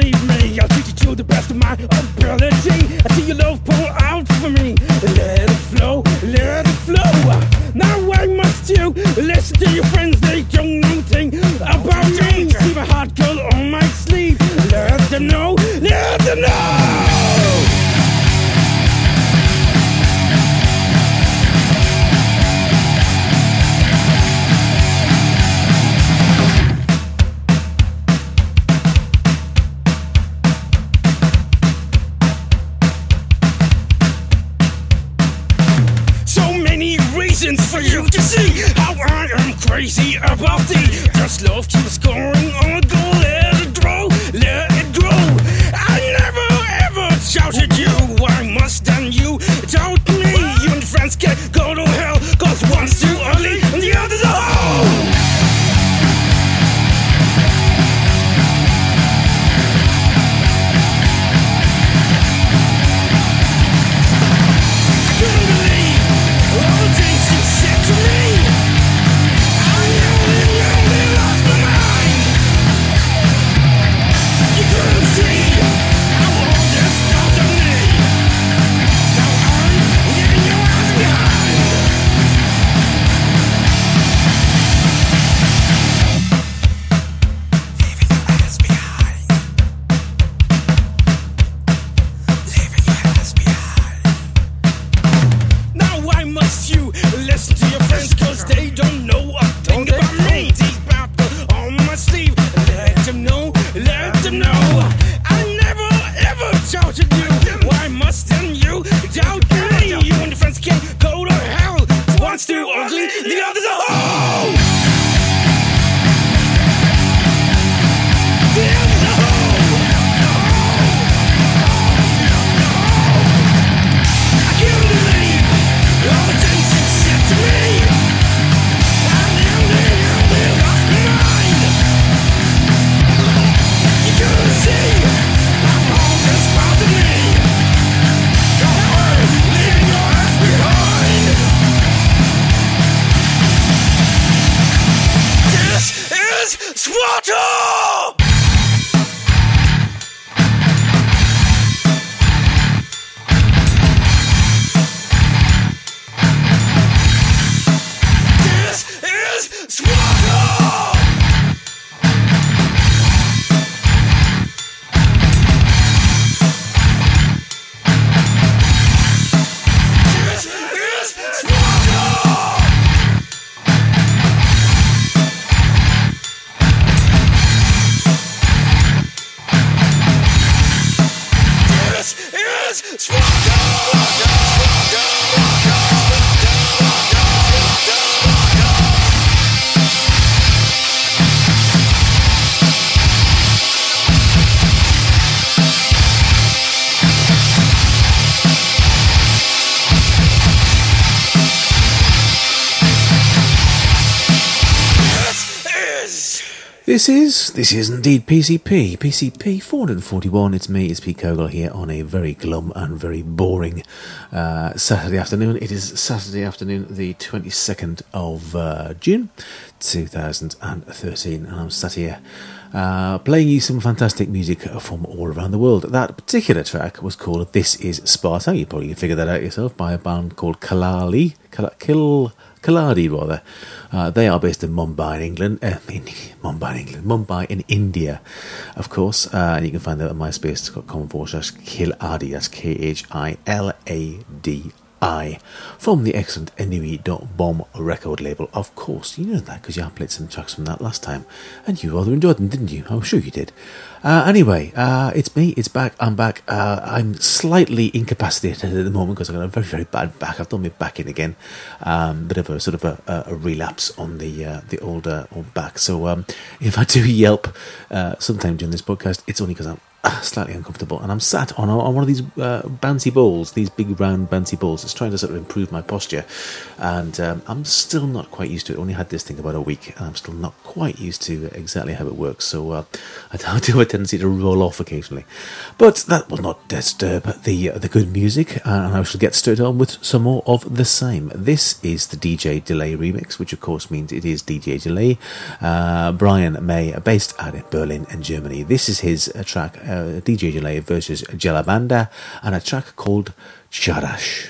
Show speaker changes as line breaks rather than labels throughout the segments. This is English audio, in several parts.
believe me, I'll teach you to the best of my ability. I see your love pour out for me. Let it flow, let it flow. Now why must you listen to your friends? They don't know anything about me. See my heart girl on my sleeve. Let them know, let them know. For you to see how I am crazy about thee. Just love keep scoring on a goal. Let it grow, let it grow. I never ever shouted you. Why must then you doubt me? You and friends can go to hell, cause one's too early and the other's a hoe.
This is indeed PCP 441. It's me, it's Pete Kogel here on a very glum and very boring Saturday afternoon. It is Saturday afternoon, the 22nd of June 2013, and I'm sat here playing you some fantastic music from all around the world. That particular track was called This Is Sparta. You probably can figure that out yourself, by a band called Kaladi rather. They are based in Mumbai in England, Mumbai in India, of course, and you can find that at myspace.com/Khiladi, that's KHILADI, from the excellent Enui.bomb record label. Of course, you know that because you played some tracks from that last time, and you rather enjoyed them, didn't you? I'm sure you did. Anyway, it's me, it's back, I'm back. I'm slightly incapacitated at the moment because I've got a very, very bad back. I've done my back in again. Bit of a sort of a relapse on the old back. So if I do yelp sometime during this podcast, it's only because I'm slightly uncomfortable, and I'm sat on one of these bouncy balls, these big round bouncy balls. It's trying to sort of improve my posture, and I'm still not quite used to it. I only had this thing about a week, and I'm still not quite used to exactly how it works, so I do have a tendency to roll off occasionally, but that will not disturb the good music, and I shall get straight on with some more of the same. This is the DJ Delay remix, which of course means it is DJ Delay, Brian May, based out in Berlin in Germany. This is his track DJ Delay versus Jelabanda, and a track called Charash.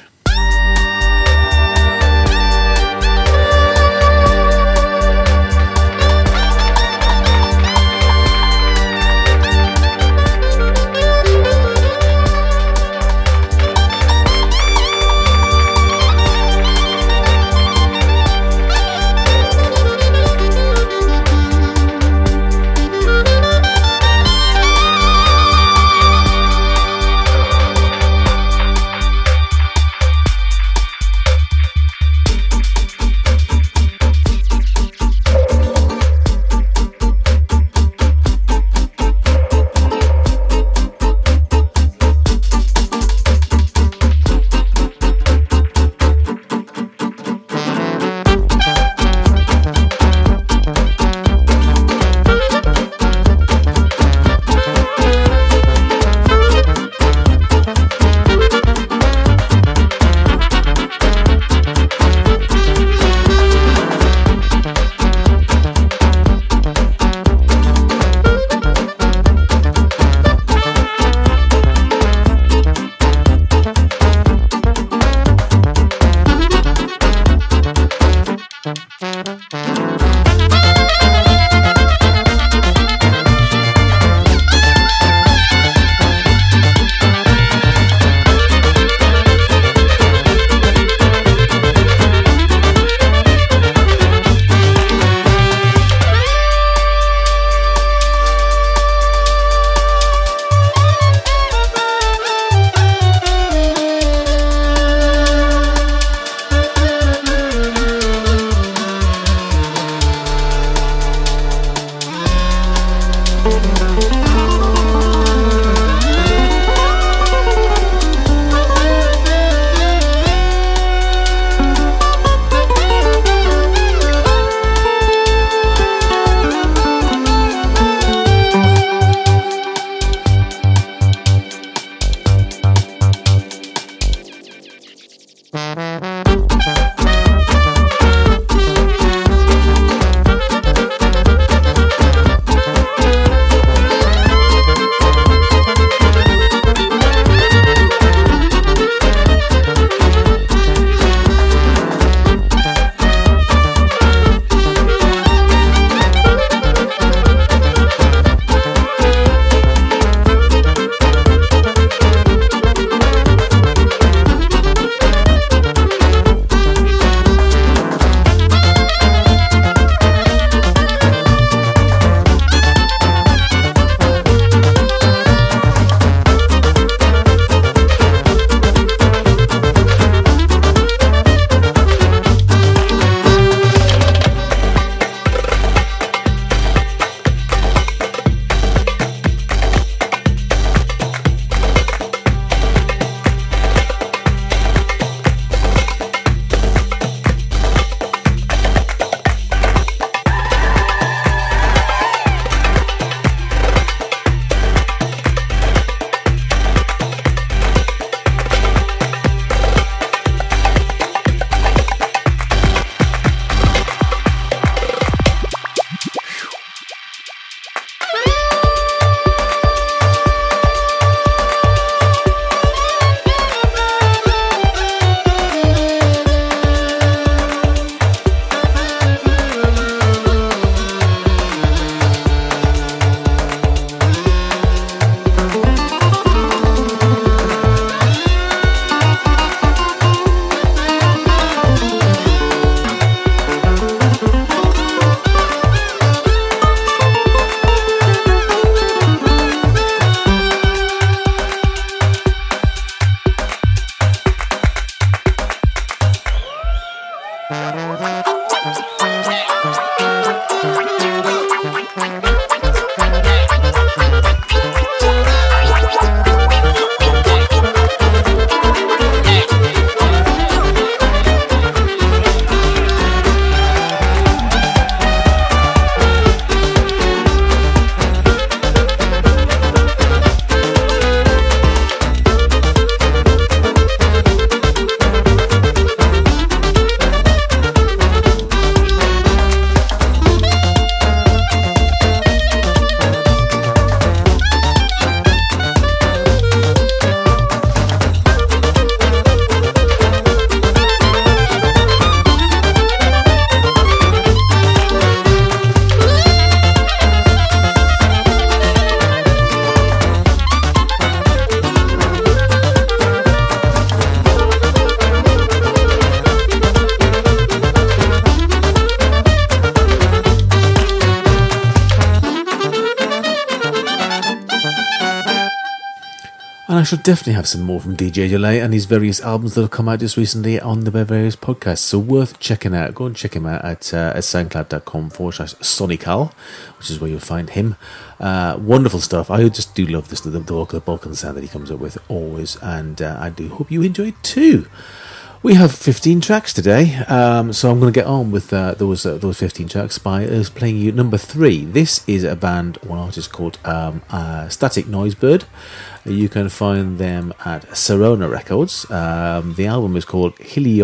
And I shall definitely have some more from DJ Delay and his various albums that have come out just recently on the various podcasts. So worth checking out. Go and check him out at soundcloud.com/Sonical, which is where you'll find him. Wonderful stuff. I just do love this, the bulk of the sound that he comes up with always, and I do hope you enjoy it too. We have 15 tracks today, so I'm going to get on with those 15 tracks by playing you number 3. This is a band, one artist called Static Noisebird. You can find them at Serona Records. The album is called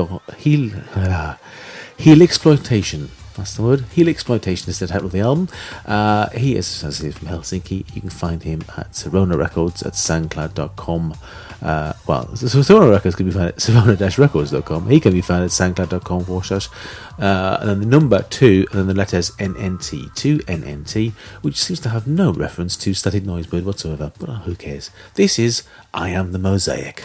Helixploitation. That's the word. Helixploitation is the title of the album. He is, as he is from Helsinki. You can find him at Serona Records at soundcloud.com. Serona Records can be found at serona-records.com. He can be found at soundcloud.com and then the number 2 and then the letters NNT, 2NNT, which seems to have no reference to Static Noisebird whatsoever, but who cares? This is I Am the Mosaic.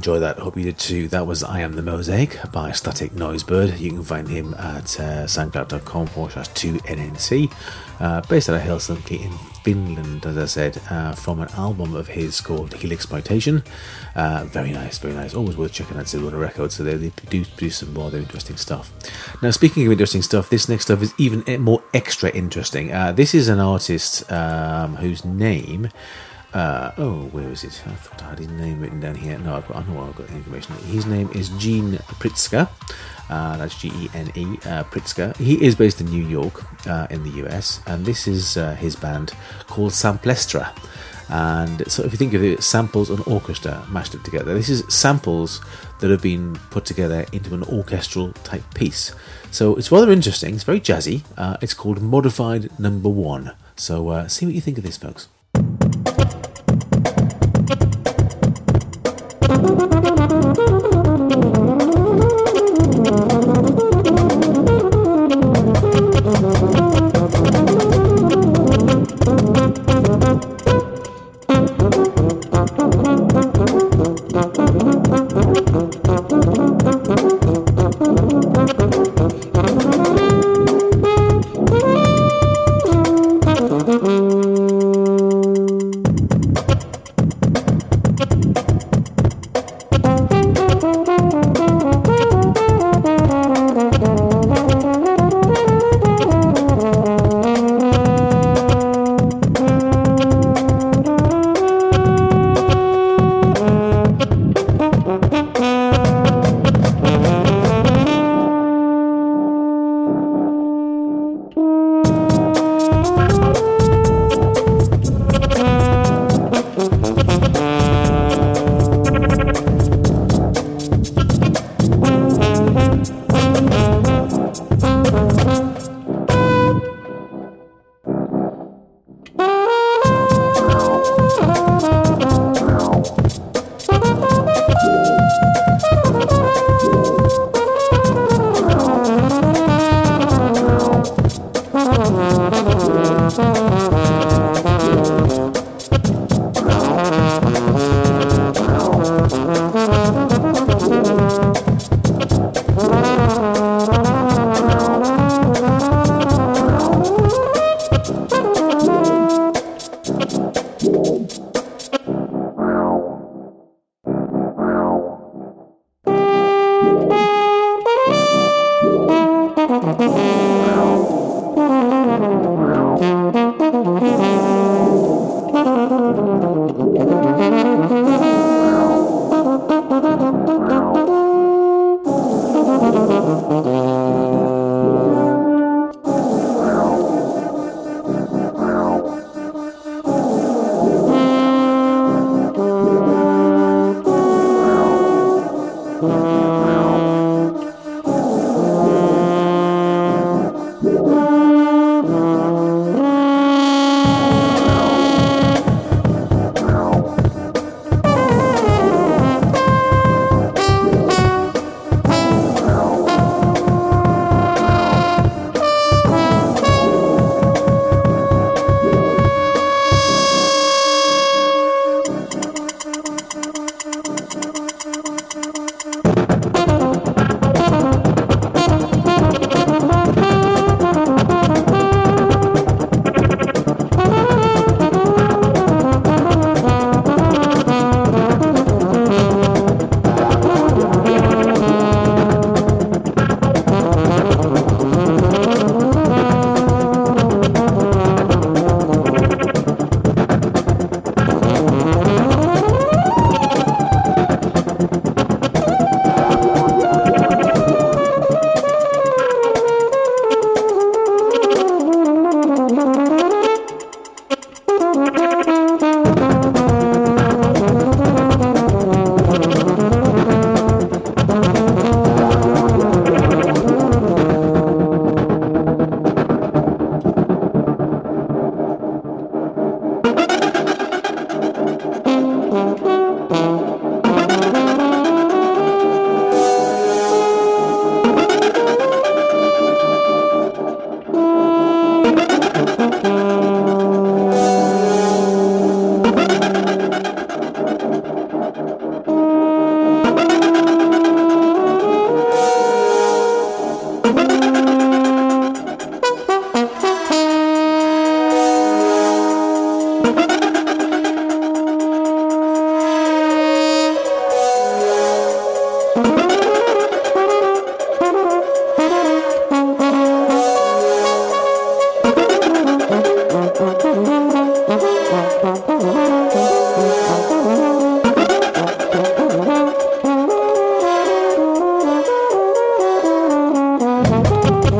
enjoy that. Hope you did too. That was I Am the Mosaic by Static Noisebird. You can find him at soundcloud.com/2NNC. Based out of Helsinki in Finland, as I said, from an album of his called Helixploitation. Very nice, very nice. Always worth checking out Silver Records, so they do produce some more interesting stuff. Now, speaking of interesting stuff, this next stuff is even more extra interesting. This is an artist whose name... where is it? I thought I had his name written down here. No, I know where I've got the information. His name is Gene Pritzker. That's Gene, Pritzker. He is based in New York, in the US, and this is his band called Samplestra. And so if you think of it, samples and orchestra mashed it together. This is samples that have been put together into an orchestral type piece. So it's rather interesting. It's very jazzy. It's called Modified Number 1. So see what you think of this, folks.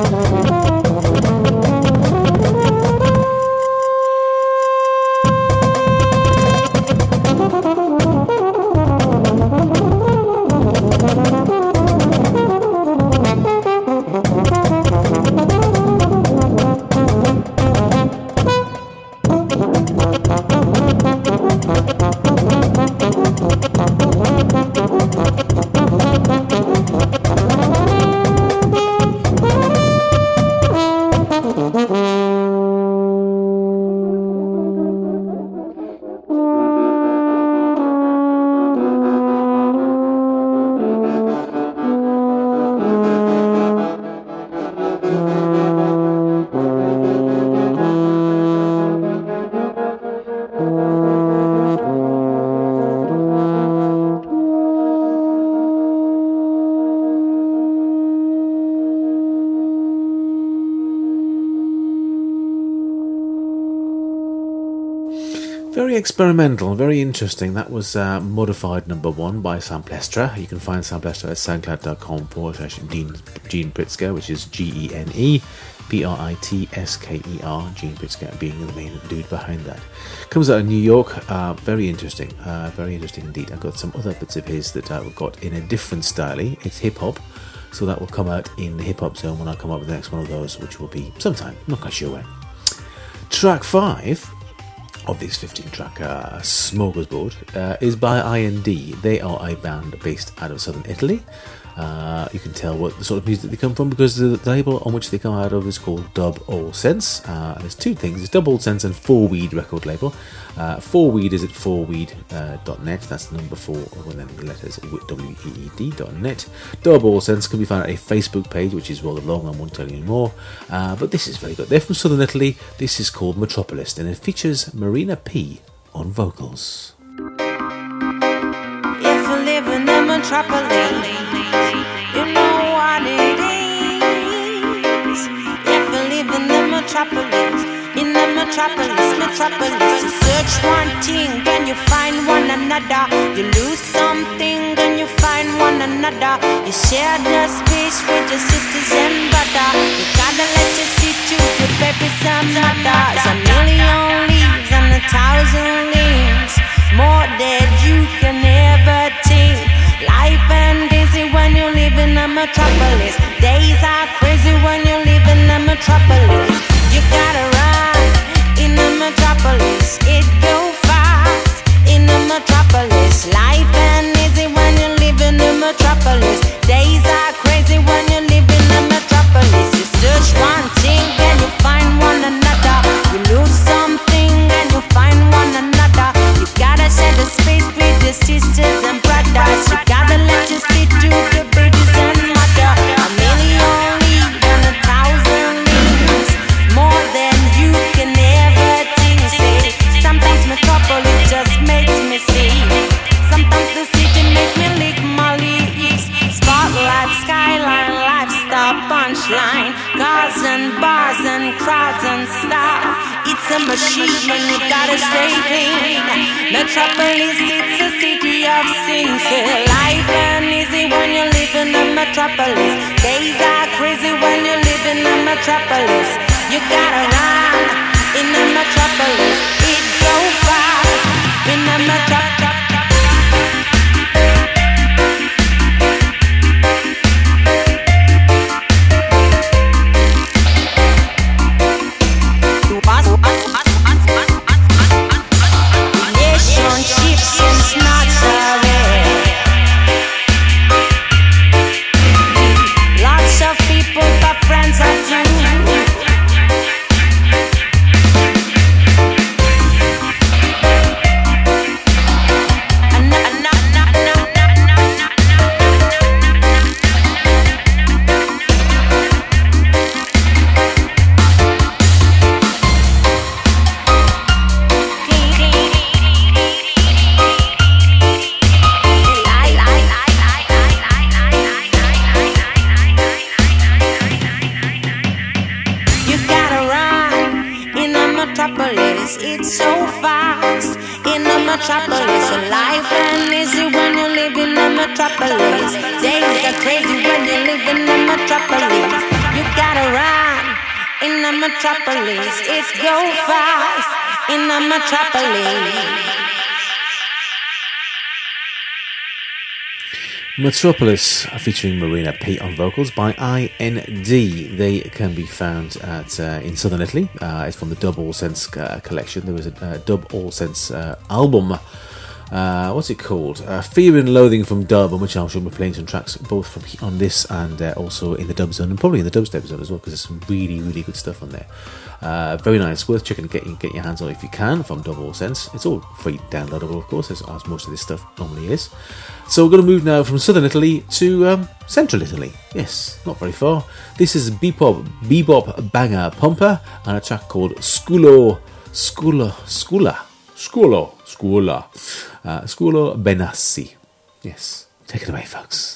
Very experimental, very interesting. That was Modified Number 1 by Samplestra. You can find Samplestra at soundcloud.com/Gene Pritzker, which is GenePritzker, Gene Pritzker being the main dude behind that. Comes out of New York. Very interesting indeed. I've got some other bits of his that I've got in a different style. It's hip hop, so that will come out in the hip hop zone when I come up with the next one of those, which will be sometime, I'm not quite sure when. Track 5 of this 15-track smorgasbord is by IND. They are a band based out of southern Italy. You can tell what the sort of music they come from because the label on which they come out of is called Dub All Sense. There's two things: it's Dub All Sense and 4Weed record label. 4Weed is at 4weed.net. That's the number 4, and then the letters WEED.net. Dub All Sense can be found at a Facebook page, which is rather long. I won't tell you any more. But this is very good. They're from southern Italy. This is called Metropolis, and it features Marina P on vocals.
If you live in the metropolis, you know what it is. If you live in the metropolis, you search one thing and you find one another. You lose something and you find one another. You share the space with your sisters and brother. You gotta let your city to baby some mothers. A million leaves and 1,000 limbs, more than you can ever think. Life and busy when you live in a metropolis. Days are crazy when you live in a metropolis. You gotta run in a metropolis. It go fast in a metropolis. Life and easy when you live in a metropolis. Days are crazy when you live in a metropolis. You search one thing and you find one another. You lose something and you find one another. You gotta share the space with your sisters and brothers. You gotta let your sit to the babies and mother. A million leaves and 1,000 leaves, more than you can ever think. Say, sometimes metropolis just makes me see. Sometimes the city make me lick my lips. Spotlight, skyline, lifestyle, punchline, cars and bars and crowds and stuff. It's a machine and you gotta stay clean. Metropolis, it's a city of sins. Life and easy when you live in a metropolis. Days are crazy when you live in a metropolis. You gotta run in a metropolis. It go fast in a metropolis. It's so fast in the metropolis. Life and easy when you live in the metropolis. Days are crazy when you live in the metropolis. You gotta run a metropolis. It's go fast in a metropolis.
Metropolis, featuring Marina P on vocals by IND. They can be found at in southern Italy. It's from the Dub All Sense collection. There was a Dub All Sense album. What's it called? Fear and Loathing from Dub, on which I shall be playing some tracks both from on this and also in the Dub Zone, and probably in the Dubstep Zone as well, because there's some really, really good stuff on there. Very nice, worth checking, get your hands on if you can, from Dub All Sense. It's all free downloadable, of course, as most of this stuff normally is. So we're going to move now from southern Italy to central Italy. Yes, not very far. This is bebop banger Pumper and a track called Scuolo Benassi. Yes, take it away, folks.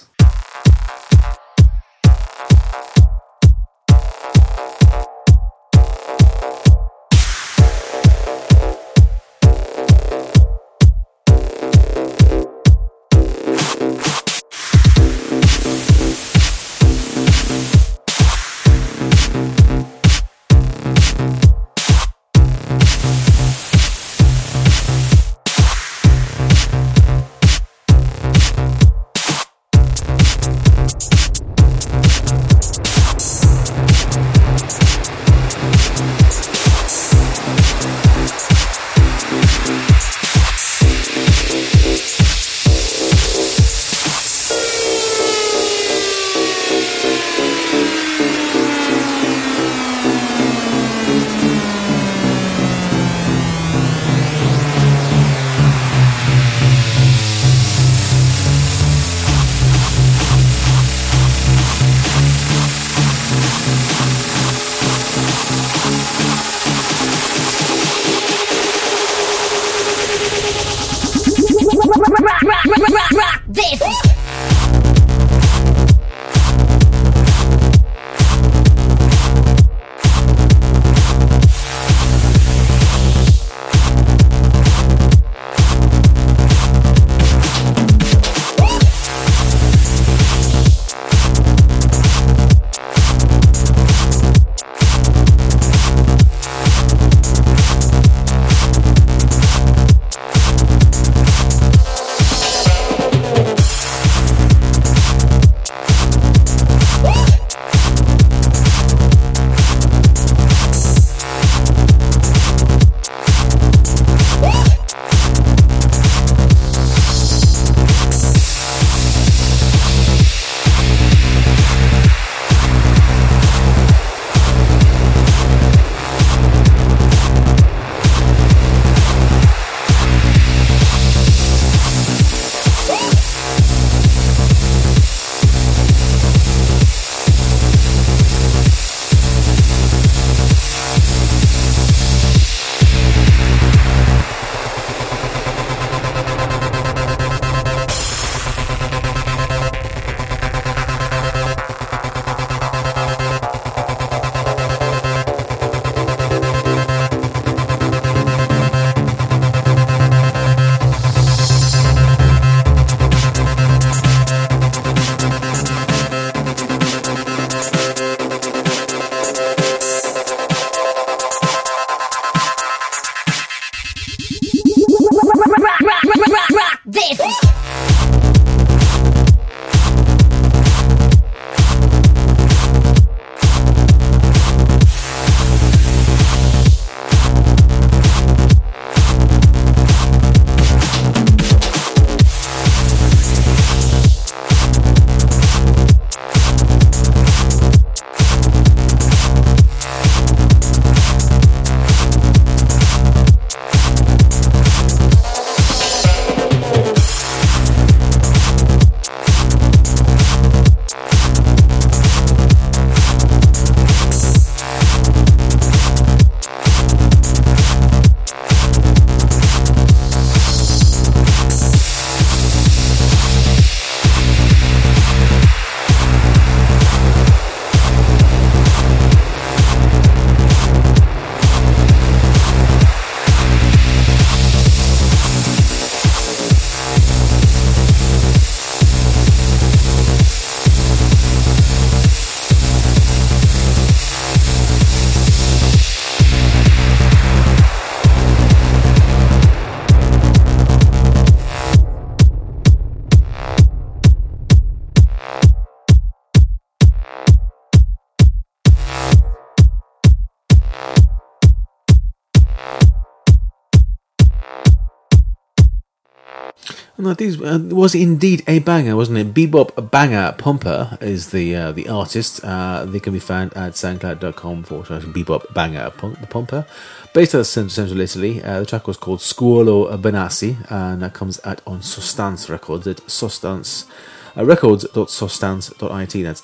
No, these was indeed a banger, wasn't it? Bebop Banger Pumper is the artist. They can be found at soundcloud.com/Bebop Banger Pumper. Based out of Central Italy, the track was called Scuolo Benassi, and that comes out on Sostance Records at Sostance records.sostance.it. That's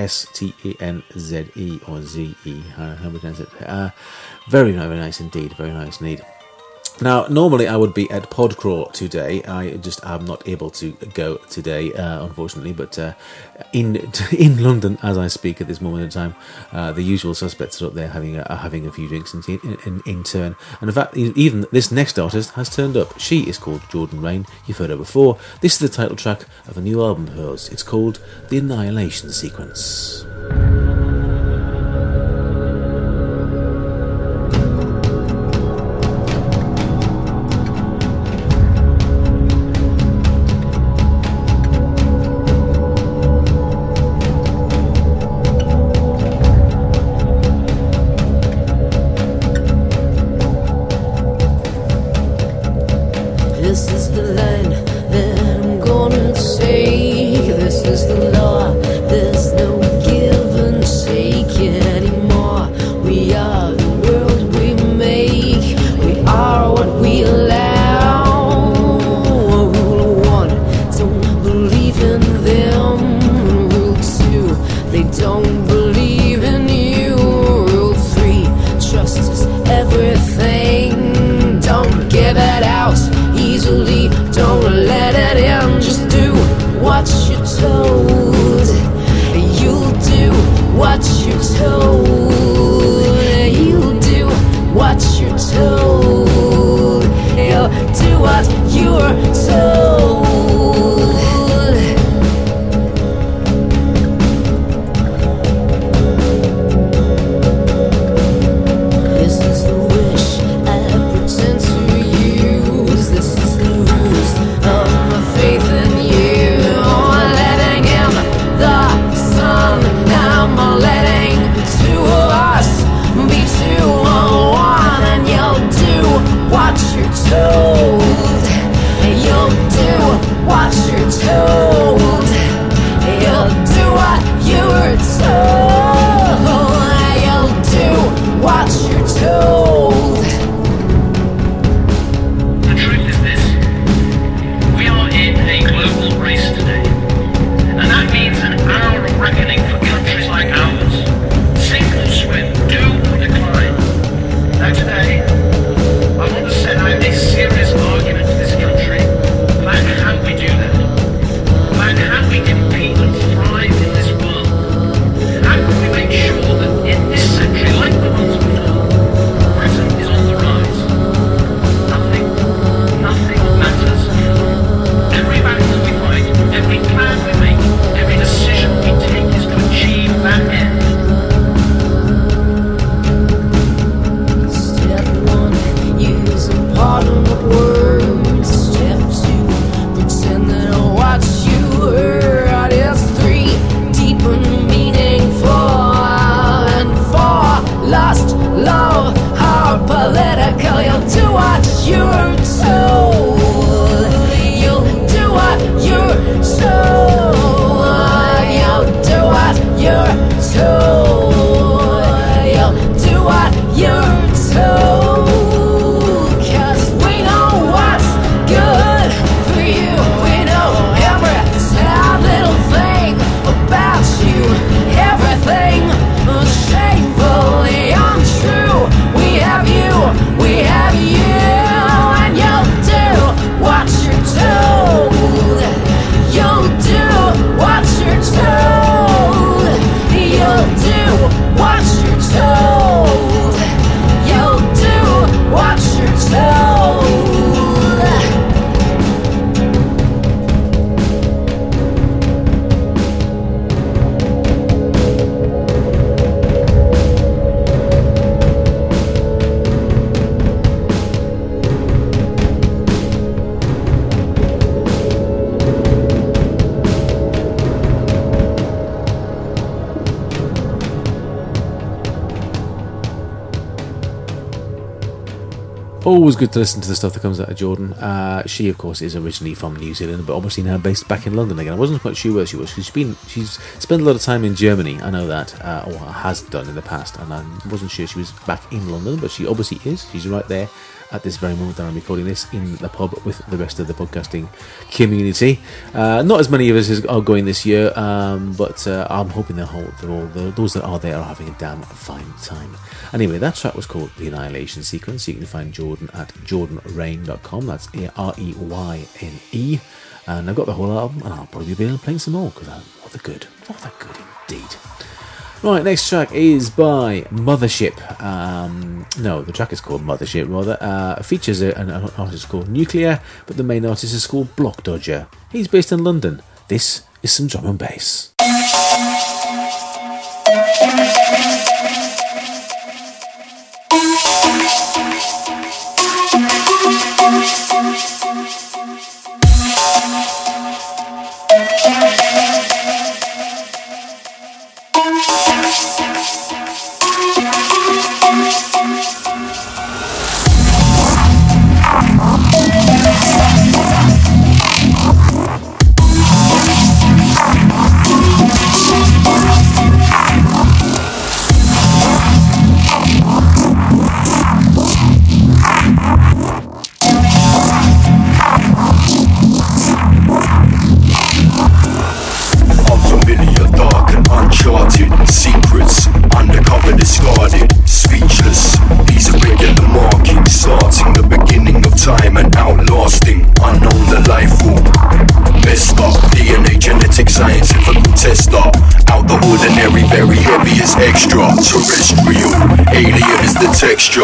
SOSTANZE or ZE. How we pronounce it? Very, very nice indeed. Very nice indeed. Now, normally I would be at Podcraw today. I just am not able to go today, unfortunately. But in London, as I speak at this moment in time, the usual suspects are up there having a few drinks in turn. And in fact, even this next artist has turned up. She is called Jordan Rain. You've heard her before. This is the title track of a new album of hers. It's called The Annihilation Sequence.
What you're told.
Always good to listen to the stuff that comes out of Jordan. She, of course, is originally from New Zealand, but obviously now based back in London again. I wasn't quite sure where she was. She's spent a lot of time in Germany. I know that, or has done in the past, and I wasn't sure she was back in London, but she obviously is. She's right there at this very moment that I'm recording this in the pub with the rest of the podcasting community. Not as many of us are going this year, but I'm hoping those that are there are having a damn fine time. Anyway, that track was called The Annihilation Sequence. You can find Jordan at jordanrain.com. That's Reyne. And I've got the whole album, and I'll probably be playing some more because they're good. Oh, they're good indeed. Right, next track is by Mothership. No, the track is called Mothership, rather. Features an artist called Nuclear, but the main artist is called Block Dodger. He's based in London. This is some drum and bass.
Extraterrestrial, alien is the texture.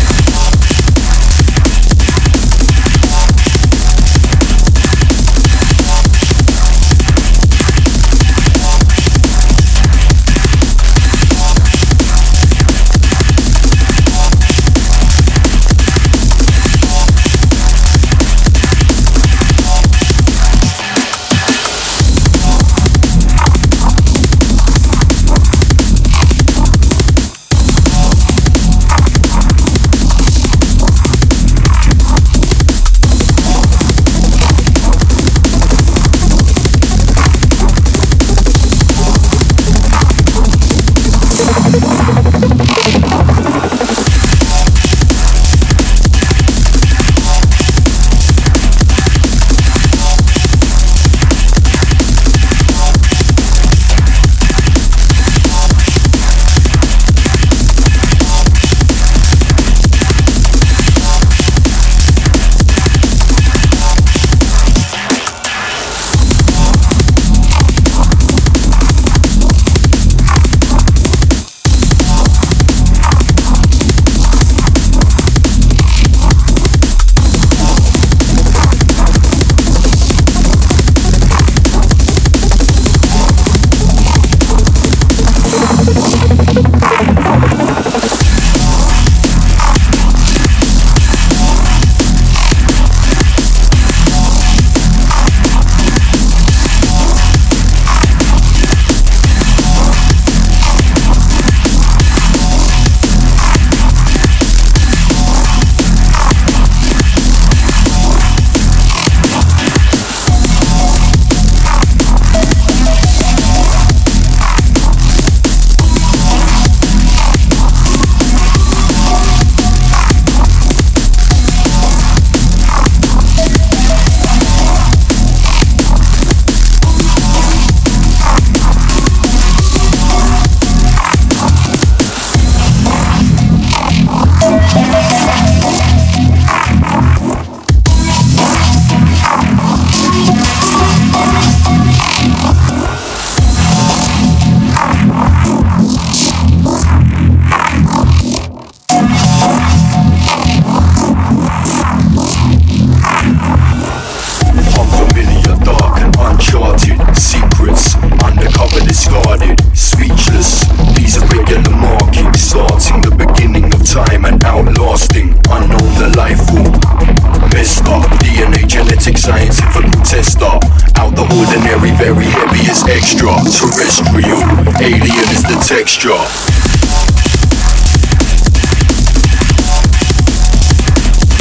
Extraterrestrial, alien is the texture.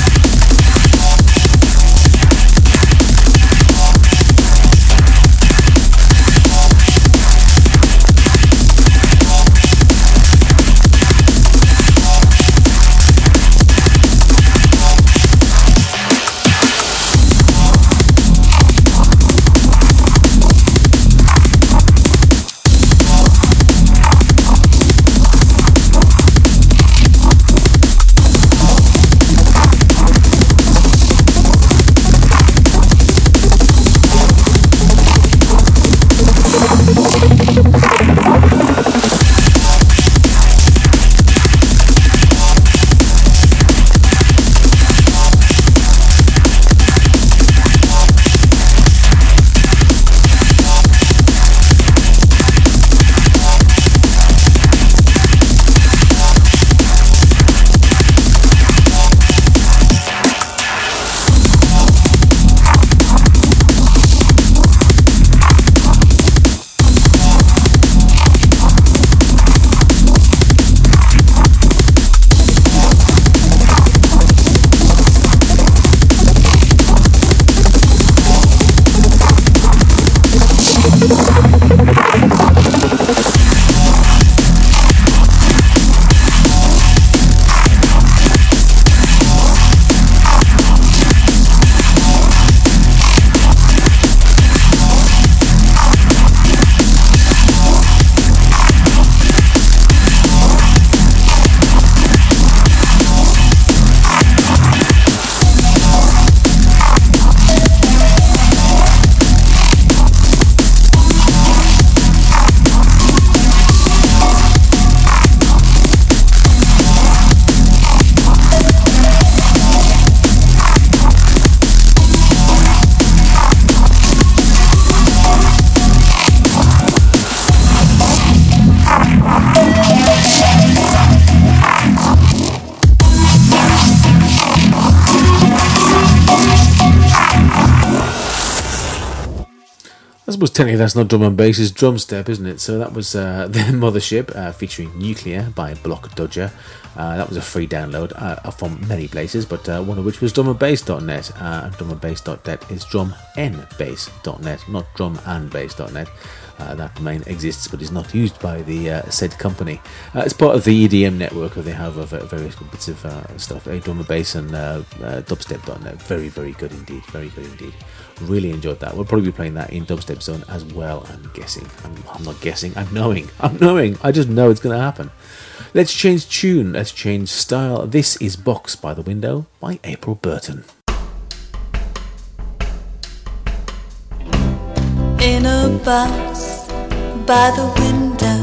suppose technically that's not drum and bass, it's drum step, isn't it? So that was the Mothership featuring Nuclear by Block Dodger. That was a free download from many places, but one of which was drumandbass.net. And drumandbass.net is drumnbass.net, not drumandbass.net. That domain exists but is not used by the said company. It's part of the EDM network that they have of various bits of stuff. Drum and bass and dubstep.net. Very, very good indeed. Very good indeed. Really enjoyed that. We'll probably be playing that in Dubstep Zone as well, I'm guessing. I'm not guessing, I'm knowing. I just know it's going to happen. Let's change tune, let's change style. This is Box by the Window by April Burton.
In a box by the window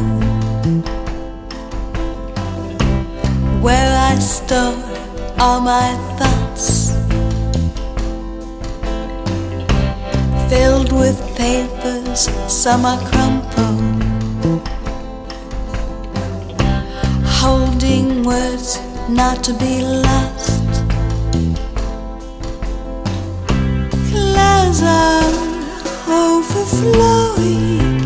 where I store all my thoughts, filled with papers, some are crumpled, holding words not to be lost. Clouds are overflowing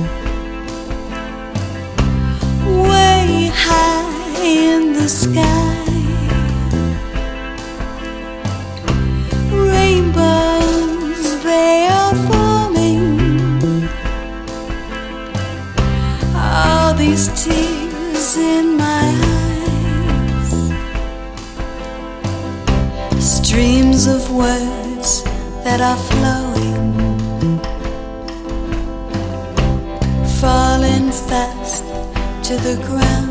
way high in the sky. Rainbows, they are forming. All these tears in my eyes, streams of words that are flowing, falling fast to the ground.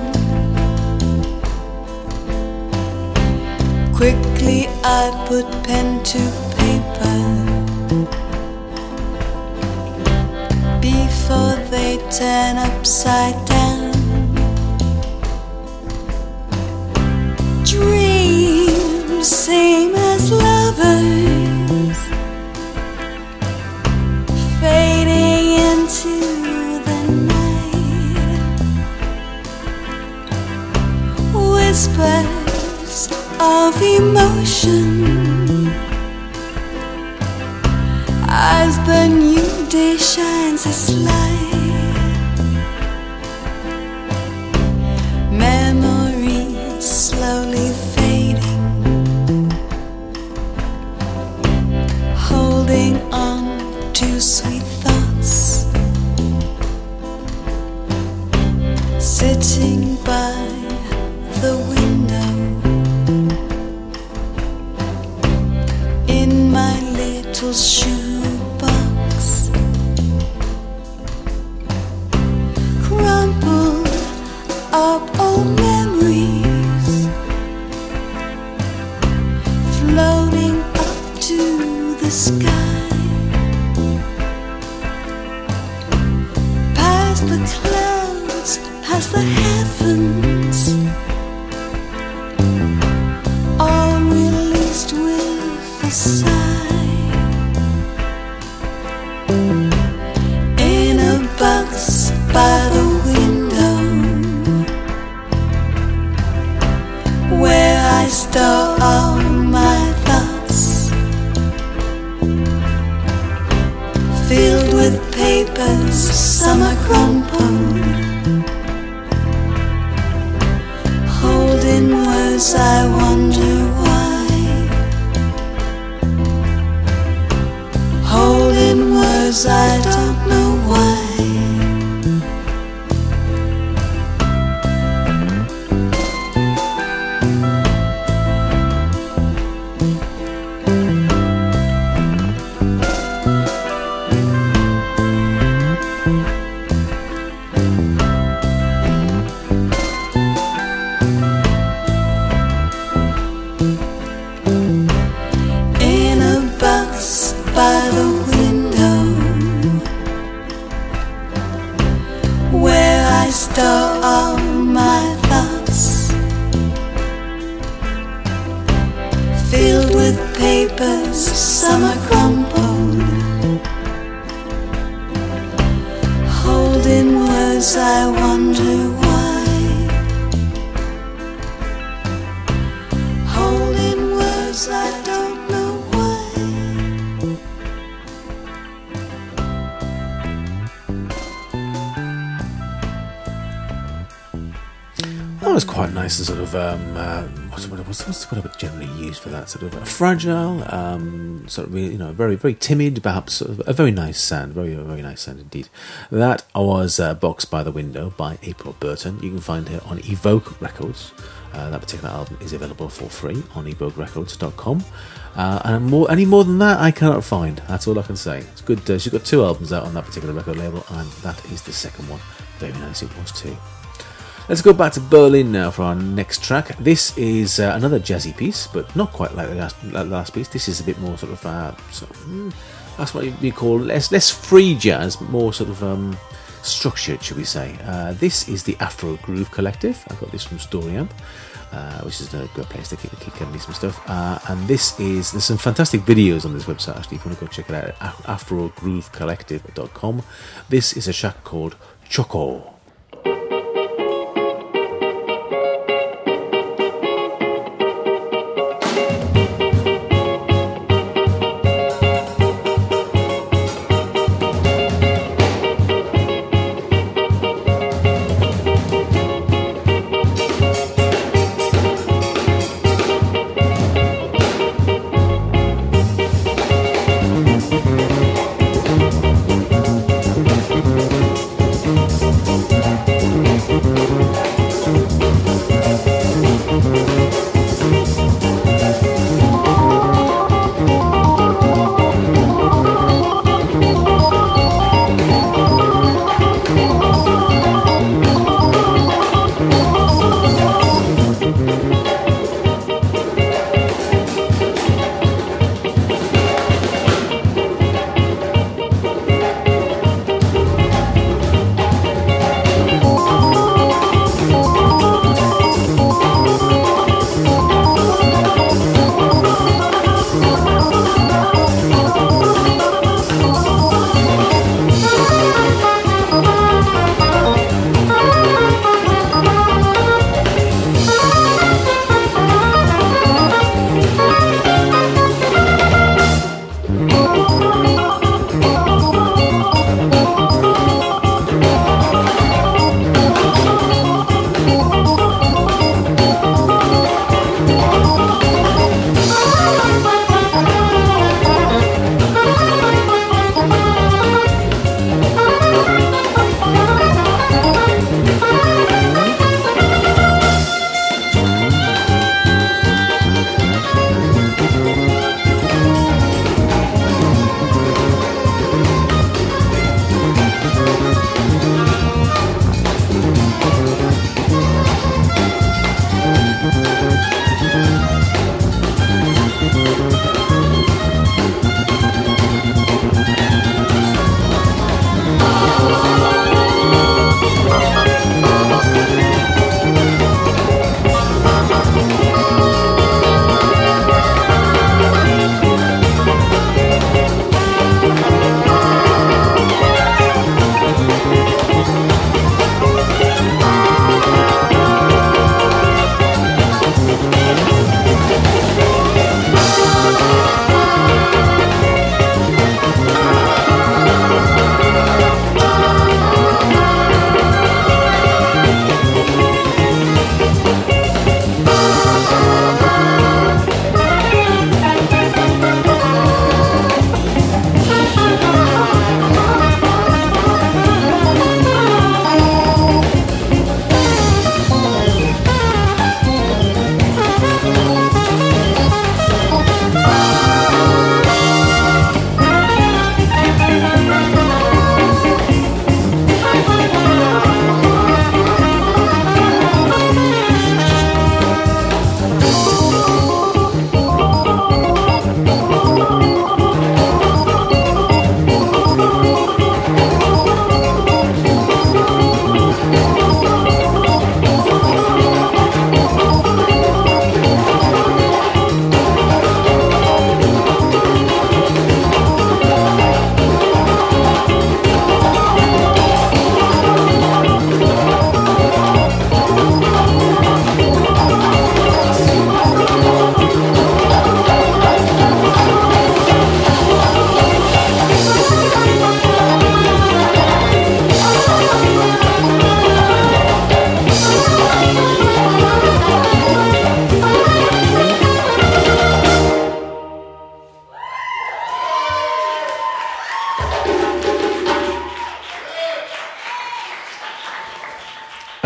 Quickly I put pen to paper before they turn upside down. Dreams same as lovers, fading into whispers of emotion as the new day shines its light. Memories slowly fading, holding on to sweet thoughts, sitting by the window in my little shoebox, crumpled up old memories, floating up to the sky, past the clouds, past the heavens, all released with a sigh. In a box by the window where I store all my thoughts, filled with papers, some are crumpled, holding words I wonder why, holding words I don't know why. By the window where I store all my thoughts, filled with papers, some are crumpled, holding words I wonder why, holding words I don't know why.
That was quite nice. And sort of what's the word generally used for that? Sort of fragile, sort of very very timid, perhaps sort of a very nice sound, very very nice sound indeed. That was Box by the Window by April Burton. You can find her on Evoke Records. That particular album is available for free on evokerecords.com. And any more than that, I cannot find. That's all I can say. It's good. She's got 2 albums out on that particular record label, and that is the second one. Very nice it was too. Let's go back to Berlin now for our next track. This is another jazzy piece, but not quite like the last piece. This is a bit more sort of that's what you call less free jazz, but more sort of structured, should we say. This is the Afro Groove Collective. I got this from Storyamp, which is a good place to keep getting me some stuff. And there's some fantastic videos on this website, actually, if you want to go check it out at afrogroovecollective.com. This is a track called Choco.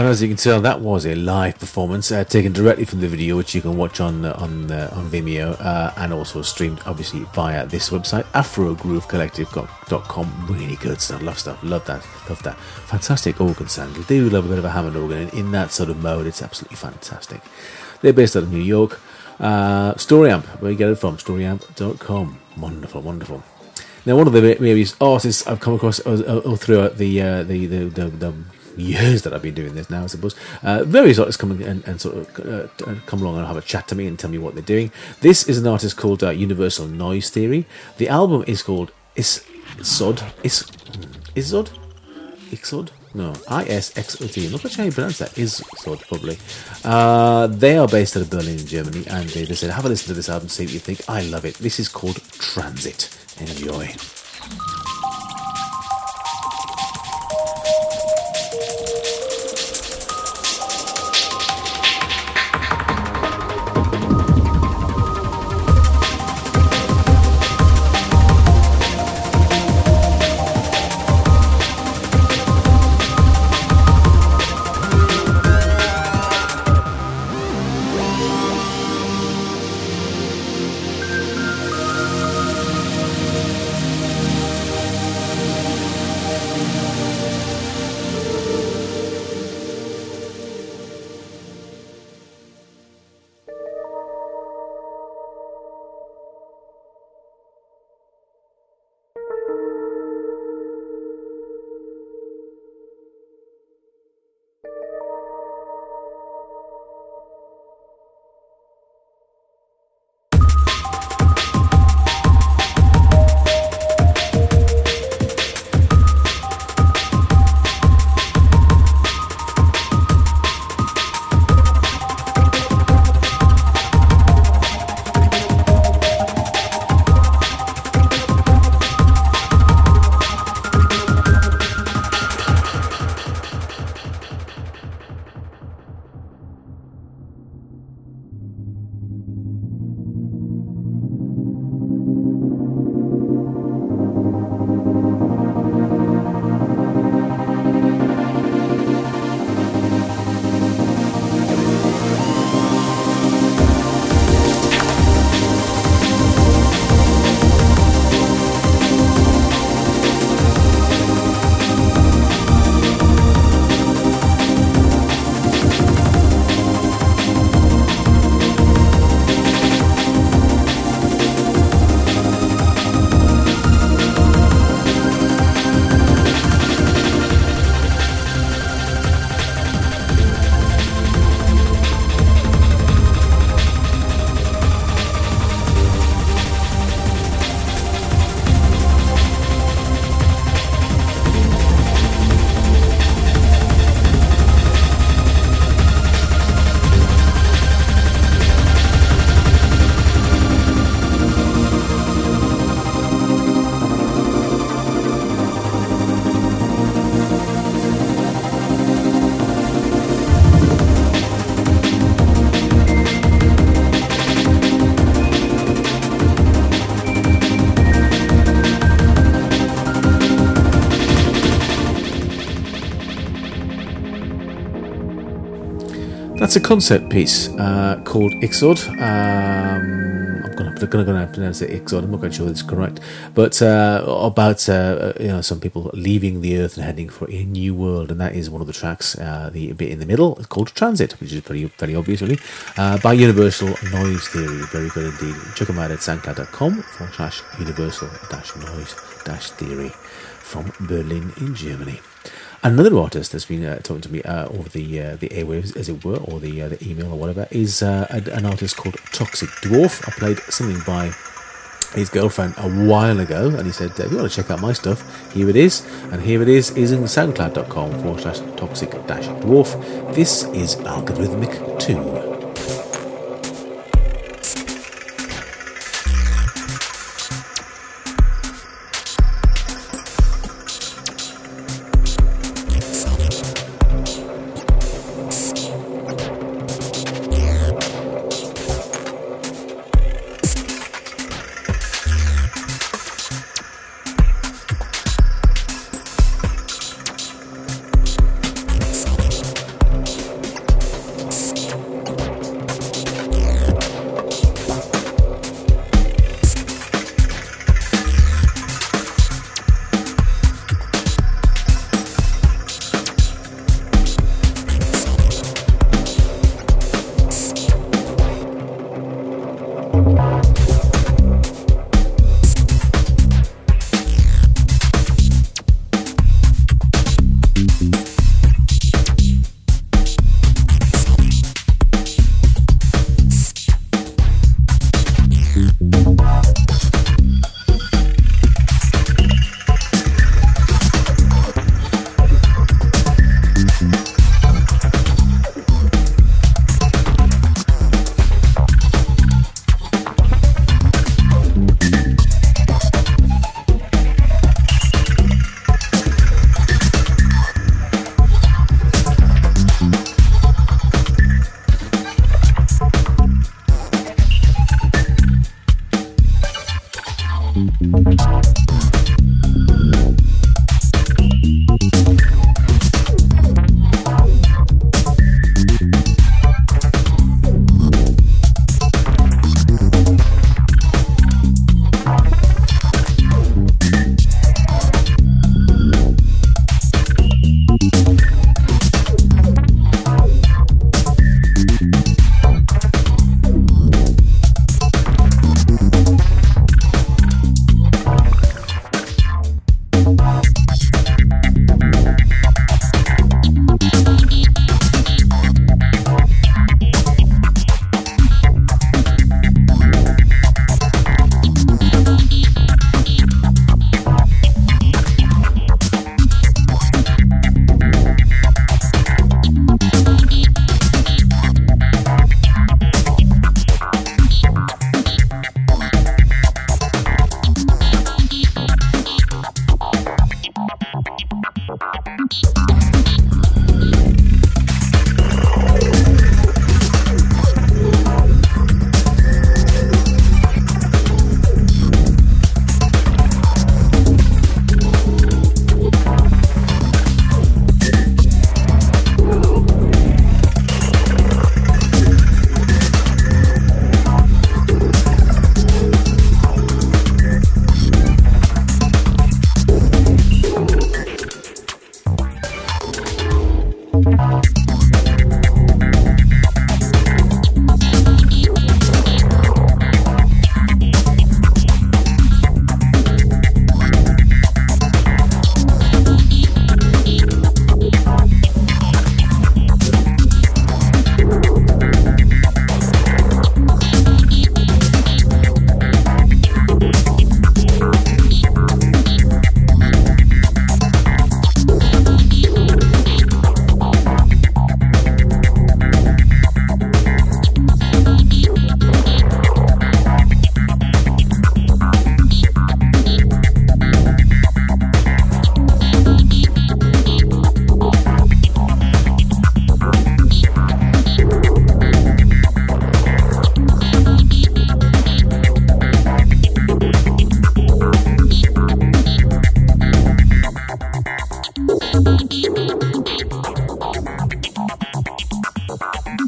as you can tell, that was a live performance taken directly from the video, which you can watch on Vimeo and also streamed, obviously, via this website, AfroGrooveCollective.com. Really good stuff. Love that. Fantastic organ sound. I do love a bit of a Hammond organ in that sort of mode. It's absolutely fantastic. They're based out of New York. Storyamp, where you get it from, storyamp.com. Wonderful. Now, one of the various artists I've come across all throughout the years that I've been doing this now, I suppose, various artists come and sort of come along and have a chat to me and tell me what they're doing. This is an artist called Universal Noise Theory. The album is called Ixod. No, ISXOT. I'm not quite sure how you pronounce that. Ixod, probably. They are based out of Berlin in Germany, and they said, have a listen to this album, see what you think. I love it. This is called Transit. Enjoy. That's a concept piece called Ixod. I'm going to pronounce it Ixod. I'm not quite sure that's correct, but about some people leaving the Earth and heading for a new world, and that is one of the tracks. The bit in the middle is called Transit, which is very obvious, really, by Universal Noise Theory. Very good indeed. Check them out at soundcloud.com/universal-noise-theory from Berlin in Germany. Another artist that's been talking to me over the airwaves, as it were, or the email or whatever, is an artist called Toxic Dwarf. I played something by his girlfriend a while ago, and he said, if you want to check out my stuff, here it is. And here it is in soundcloud.com/toxic-dwarf. This is Algorithmic 2.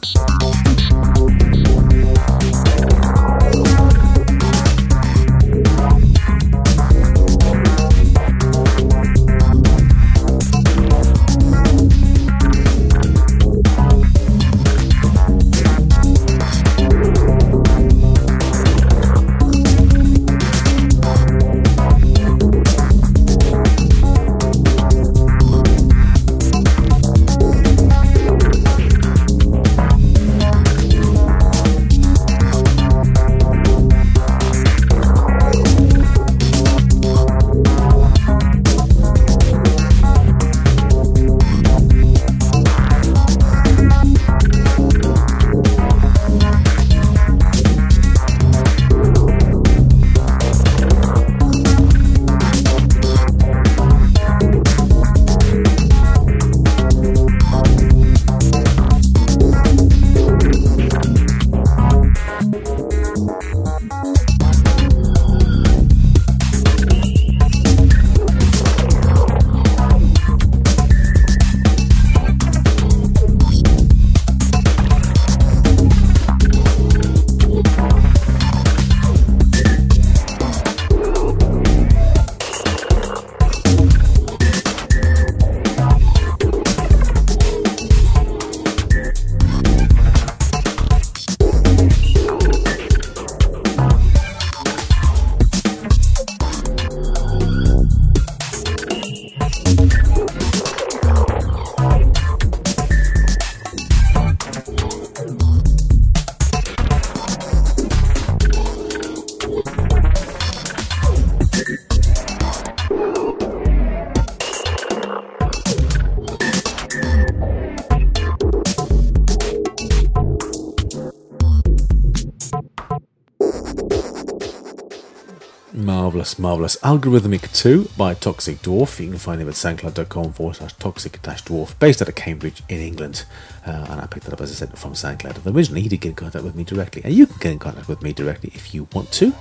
Marvellous. Algorithmic 2 by Toxic Dwarf. You can find him at soundcloud.com/toxic-dwarf, based out of Cambridge in England. And I picked that up, as I said, from SoundCloud. Originally, he did get in contact with me directly, and you can get in contact with me directly if you want to.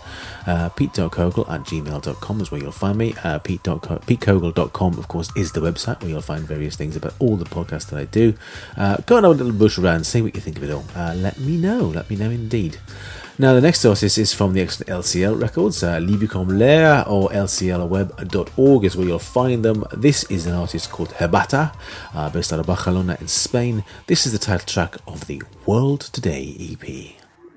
Pete.Kogel@gmail.com is where you'll find me. PeteKogel.com, of course, is the website where you'll find various things about all the podcasts that I do. Go and have a little bush around, see what you think of it all. Let me know indeed. Now, the next artist is from the excellent LCL Records. Liebe comme l'air, or lclweb.org is where you'll find them. This is an artist called Herbata, based out of Barcelona in Spain. This is the title track of the World Today EP.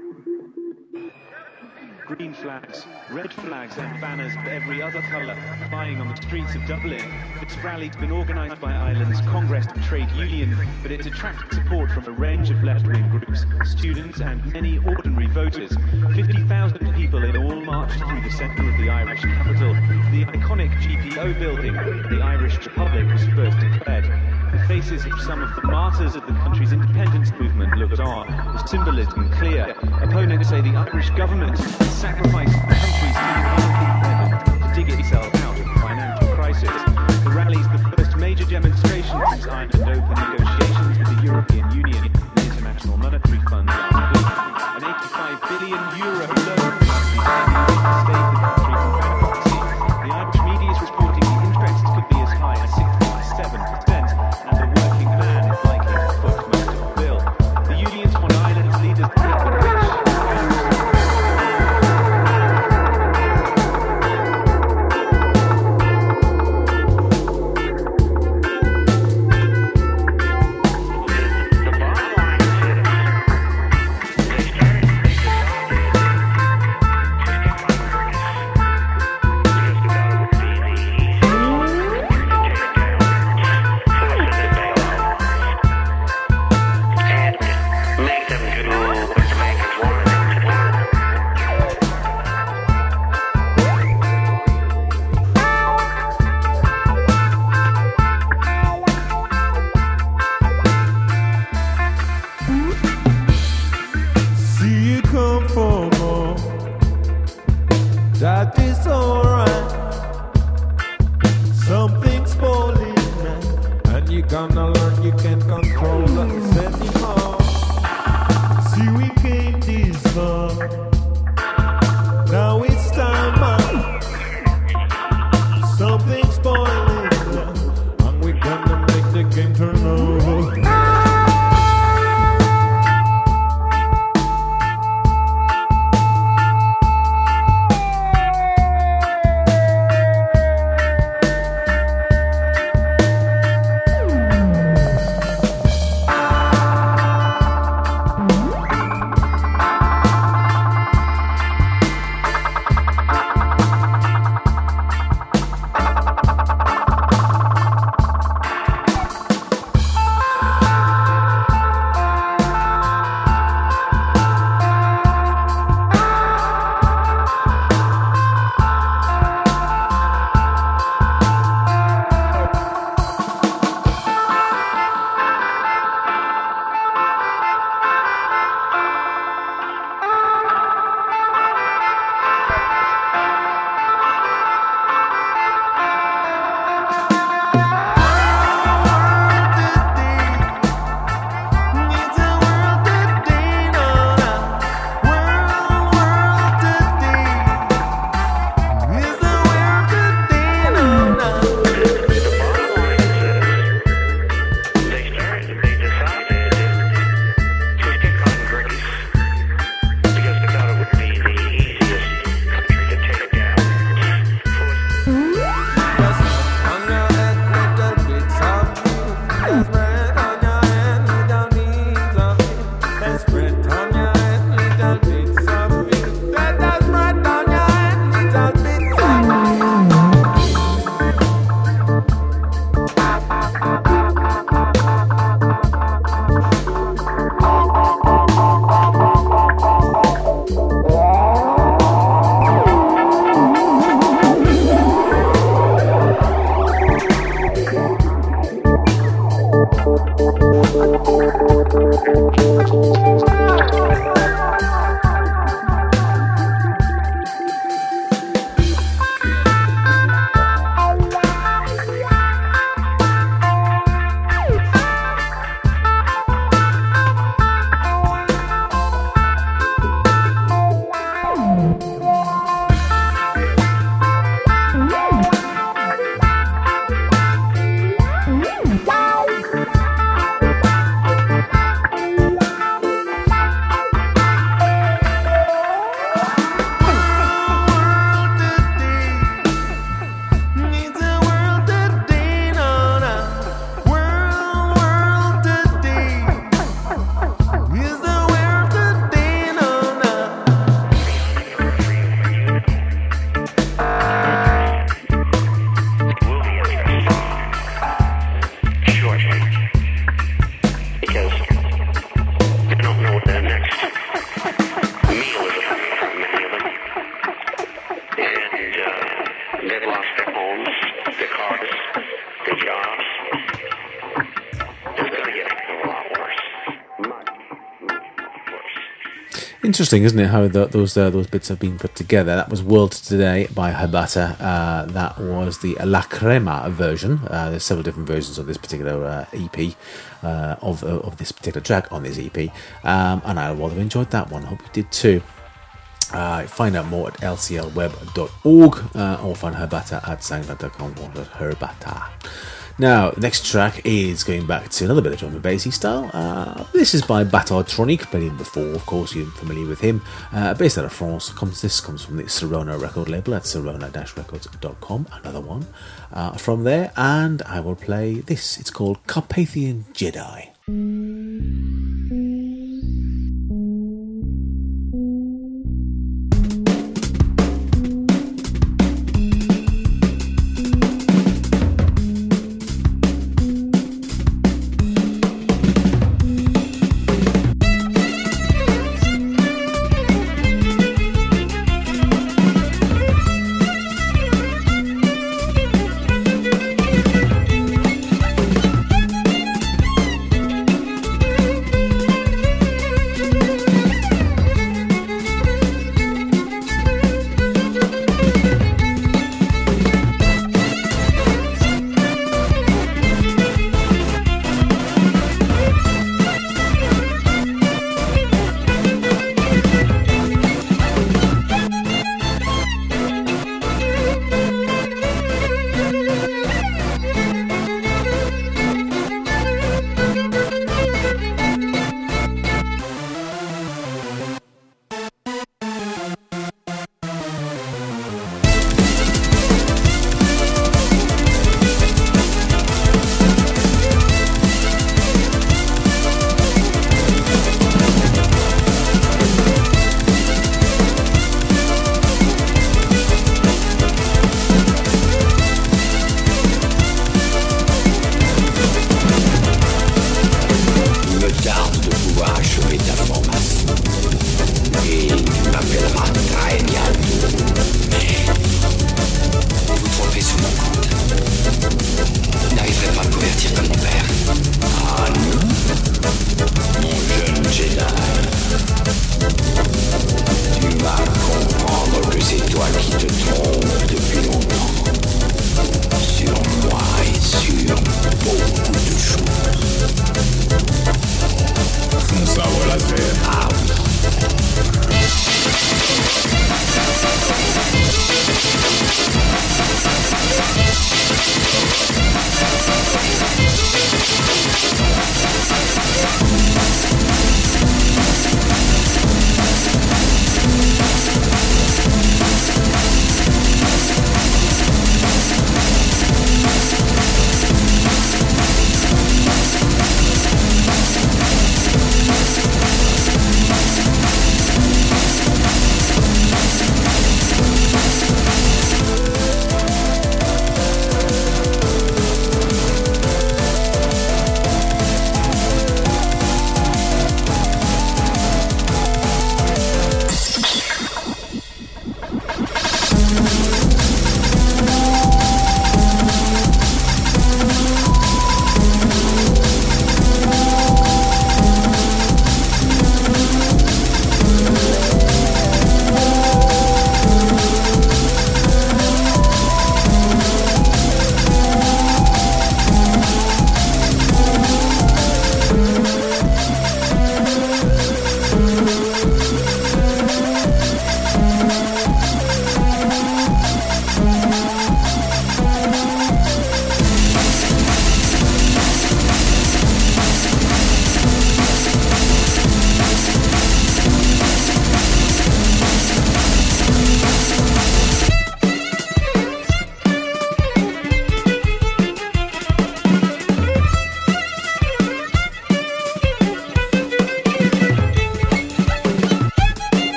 Green flags, red flags and banners of every other colour flying on the streets of Dublin. This rally's been organised by Ireland's Congress Trade Union, but it's attracted support from a range of left-wing groups, students and many ordinary voters. 50,000 people in all marched through the centre of the Irish capital. The iconic GPO building, the Irish Republic, was first declared. The faces of some of the martyrs of the country's independence movement looked on, the symbolism clear. Opponents say the Irish government sacrificed the country's economic independence to dig itself out of the financial crisis. The rally's the first major demonstration since Ireland opened negotiations with the European Union and the International Monetary Fund last week. An €85 billion loan from the state the country from bankruptcy. The Irish media is reporting the interest could be as high as 6.7%, and the working man is likely to foot most of the bill. The unions want Ireland's leaders to take the rich.
don't know what their next meal is for many of them. And they've lost their homes, their cars, their jobs. It's going to get a lot worse. Much worse.
Interesting, isn't it, how those bits have been put together? That was World Today by Herbata. That was the La Crema version. There's several different versions of this particular EP, of this particular track on this EP. And I rather enjoyed that one. Hope you did too. Find out more at lclweb.org or find Herbata at soundcloud.com or at Herbata. Now, the next track is going back to another bit of drum and bassy style. This is by Batardtronic, played him before, of course, you're familiar with him. Based out of France. This comes from the Sirona record label at sirona-records.com, another one from there. And I will play this. It's called Carpathian Jedi.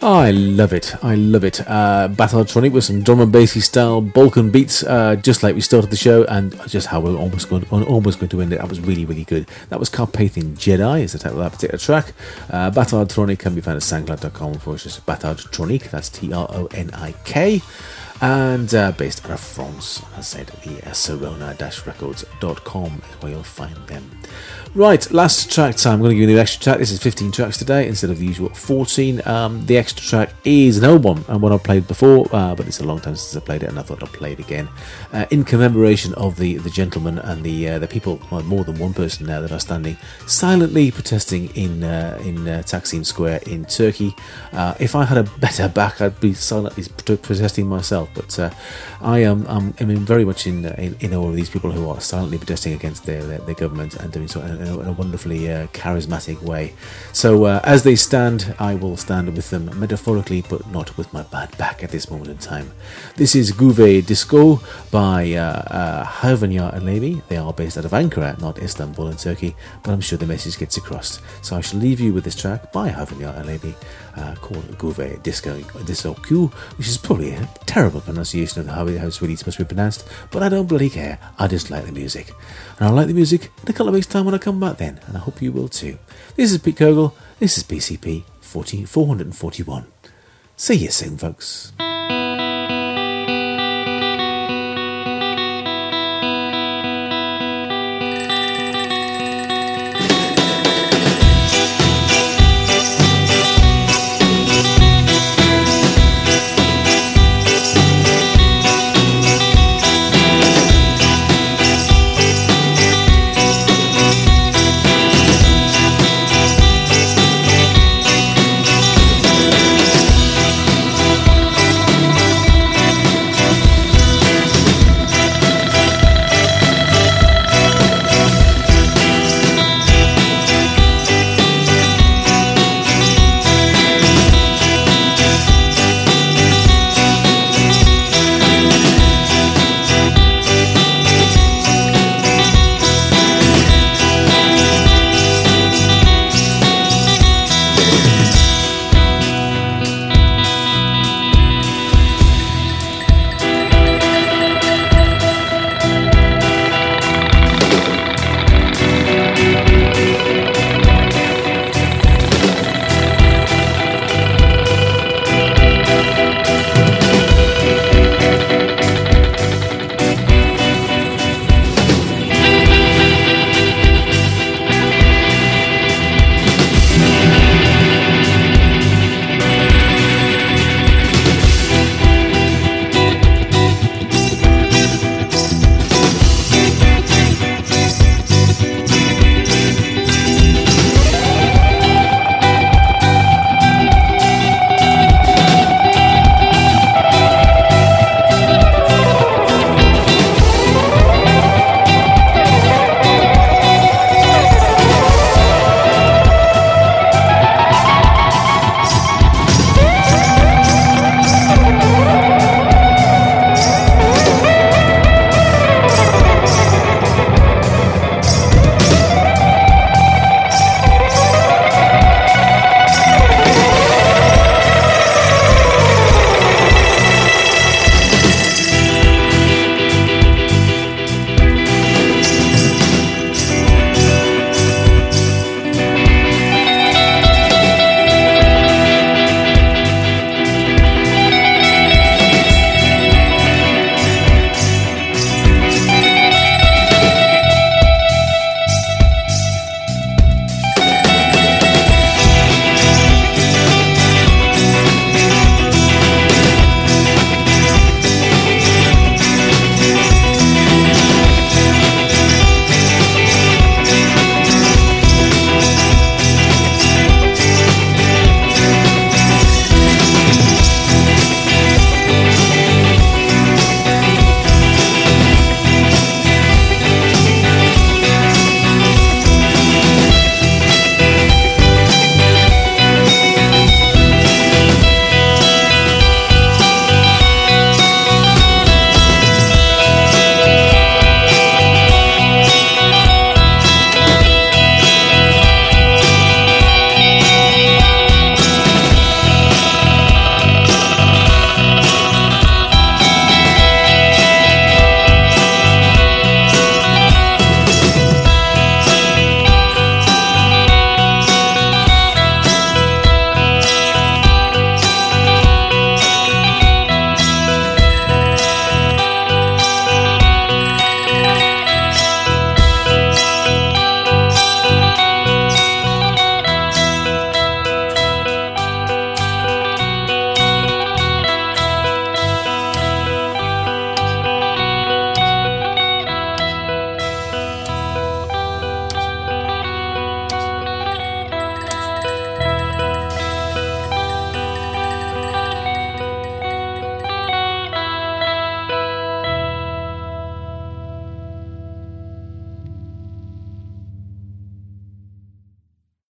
I love it. Battletronic with some drum and bassy style Balkan beats, just like we started the show, and just how we're almost going to end it. That was really, really good. That was Carpathian Jedi, is the title of that particular track. Battletronic can be found at soundcloud.com/Battletronic. That's TRONIK. And based out of France, as I said, the Serona-Records.com is where you'll find them. Right, last track time. I'm going to give you the extra track. This is 15 tracks today instead of the usual 14. The extra track is an old one and one I've played before, but it's a long time since I played it, and I thought I'd play it again in commemoration of the gentlemen and the people, well, more than one person now, that are standing silently protesting in Taksim Square in Turkey. If I had a better back, I'd be silently protesting myself. But I am very much in awe of these people who are silently protesting against their government and doing so in a wonderfully charismatic way. So as they stand, I will stand with them metaphorically, but not with my bad back at this moment in time. This is Guve Disco by Havanya Alevi. They are based out of Ankara, not Istanbul in Turkey, but I'm sure the message gets across. So I shall leave you with this track by Havanya Alevi called Guve Disco Q, which is probably a terrible pronunciation of how it's really supposed to be pronounced, but I don't bloody care. I just like the music, and I'll like the music in a couple of weeks' time when I come back then, and I hope you will too. This is Pete Kogel. This is PCP 441. See you soon, folks.